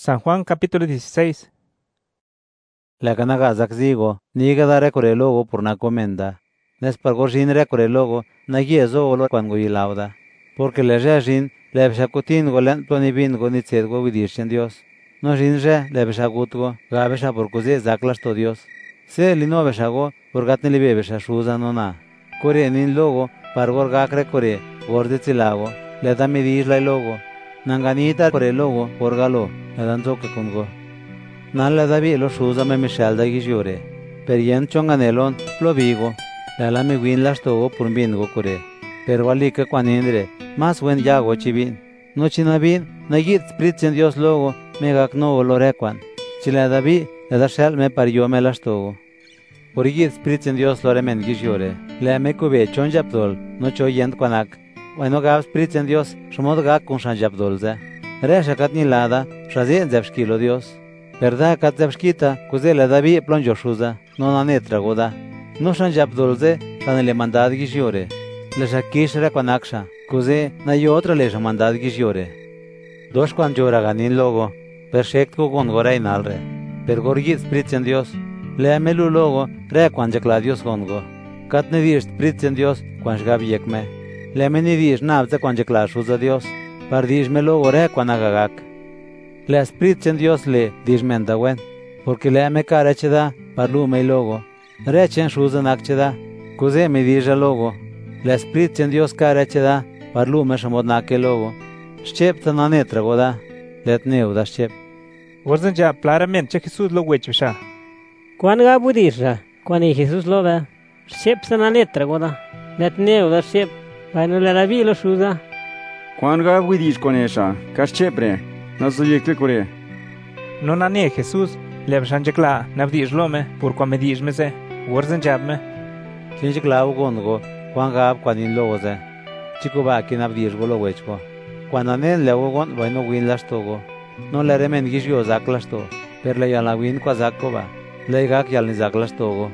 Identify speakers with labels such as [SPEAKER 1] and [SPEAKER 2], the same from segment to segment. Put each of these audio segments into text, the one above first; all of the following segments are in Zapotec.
[SPEAKER 1] San Juan capítulo 16.
[SPEAKER 2] La canaga zakzigo, niga da recore logo por na comenda. Nespargo jin recore logo, na yezo olo cuando yilauda. Porque le jin, le beshakutin golen plonibin gonitzed go vidishen Dios. No jin le beshagutgo, gabesha por kuzi zaklasto Dios. Se lino beshago, por gatni libe beshashuza nona. Kore nin logo, pargor gakre kore, gorditzilago, le da midis la logo. Nanganita kore logo, por galo, le dan zoke kungo. Nan le davi lo shuza me mishal da gishiore. Per yen chonganelon, lo vigo, la me win las togo por bingo kore. Pero alike kwanindre, más buen yago chivin. No chinabin, na git spritzen Dios logo, me gakno olorekwan. Chile davi, le da shal me pariyo me las togo. Por git spritzen Dios loremen gishiore. Le me kube chon japdol, no cho yent kwanak. Bueno gab spritzen Dios, shmod gak kun shan japdolze. Resha katni lada, shazien zepshkilo Dios. Verdad kat zepshkita, kuze le davi plonjo shuza, no nanetra goda. No shan japdolze, tan le mandad gishiore. Le shakish re kwanaksha, kuze na yo otra le mandad gishiore. Dos kwan jora ganin logo, perfect ko gon gora inalre. Per gorgit spritzen Dios. Le amelu logo, re kwan jakla Dios gongo. Kat ne dir spritzen Dios, kwan shgab yekme. Le meni dir nabze kwan jakla shuza Dios. Par dir me logo re kwan agagak. Le spritzen Dios le dir mendawen. Porque le ame kara cheda, parlu me logo. Re chen shuza nakcheda, kuze me dir logo. Le spritzen Dios kara cheda, parlu me shamod nake logo. Shchep tananetra goda, let neuda shchep.
[SPEAKER 1] Warzen ja claramente Jesús lo wechusha.
[SPEAKER 3] Kwan ga budisha, kwan Jesus lo ve. Shep sana netra goda. Let neu da shep. Vaino le ravi lo shuza.
[SPEAKER 4] Kwan ga budish konesha, kashchepre. Nazo yekle kore.
[SPEAKER 1] No nane Jesús, le beshan jakla, nabdish lome, por kwa medish meze. Warzen jabme.
[SPEAKER 2] Sin jakla gongo, kwan gab kwanin logo ze. Chico ba kin abdish go lo wechko. Kwan anen le gon vaino win las togo. No le remen gishyo zaklas to. Per le yala win kwa zakko ba. Le gak yal ni zaklas togo.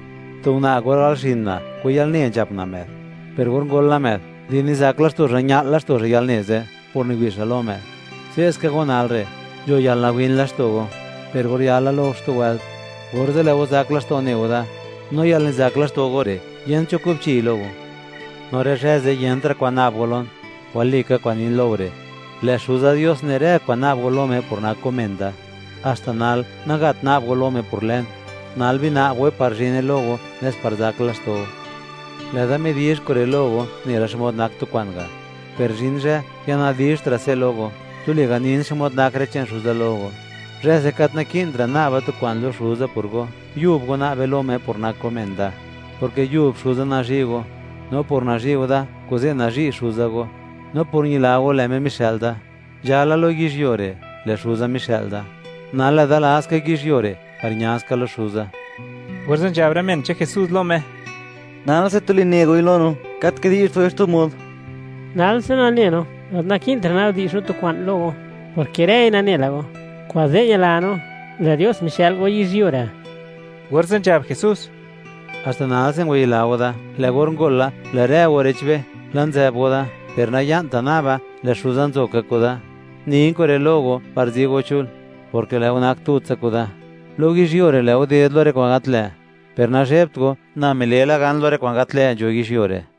[SPEAKER 2] To na goral shinna, ko yal ni japna med. Per gon gol la med. Dini zaklas to ranya las to yal neze, por ni wisalo med. Si es que gon alre, yo yal la win las togo. Per gor yala lo sto wal. Gorze le zaklas to ne oda. No yal ni zaklas to gore. Yen chokup chi logo. No resheze yentra kwa nabolon. Walika kwa nin logre. Le shuza Dios nere kwa nabolome por na comenda. Hasta nal nagat nabolome por len. Nal vina we parjine logo nes parzaklas to. Le da medish kore logo ni rashmod nak tu kwanga. Perjinje yana dish trase logo. Tu le ganin shmod nak rechen shuza logo. Reze katna kindra naba tu kwan lo shuza purgo. Yub go na velome por na comenda. Porque yub shuza na jigo. No por na jigo da, koze na ji shuza go. No por ni lago le me mishelda. Jala lo gishiore, le shuza mishelda. Nala da la aska gishiore, arnyaska lo shuza.
[SPEAKER 1] Warzen jabramente Jesús lome.
[SPEAKER 5] Nana se tuli nego ilono, kat que dir to esto mod.
[SPEAKER 3] Nal se na neno, na kintra na di shuto kwan logo. Porque rei na nelago. Kwa zeya lano, le Dios Michel go yisiora.
[SPEAKER 1] Warzen jab Jesús.
[SPEAKER 2] Hasta nada se güey la oda, le gorngola, le re gorechbe, lanza boda. Per na yanta naba, le shuzan zoka koda. Ni inkore logo, parzigo chul, porque le unak tutsa koda. Logi shiore le odi lore kwangatle. Per na sheptgo, na melela gan lore kwangatle jogi shiore.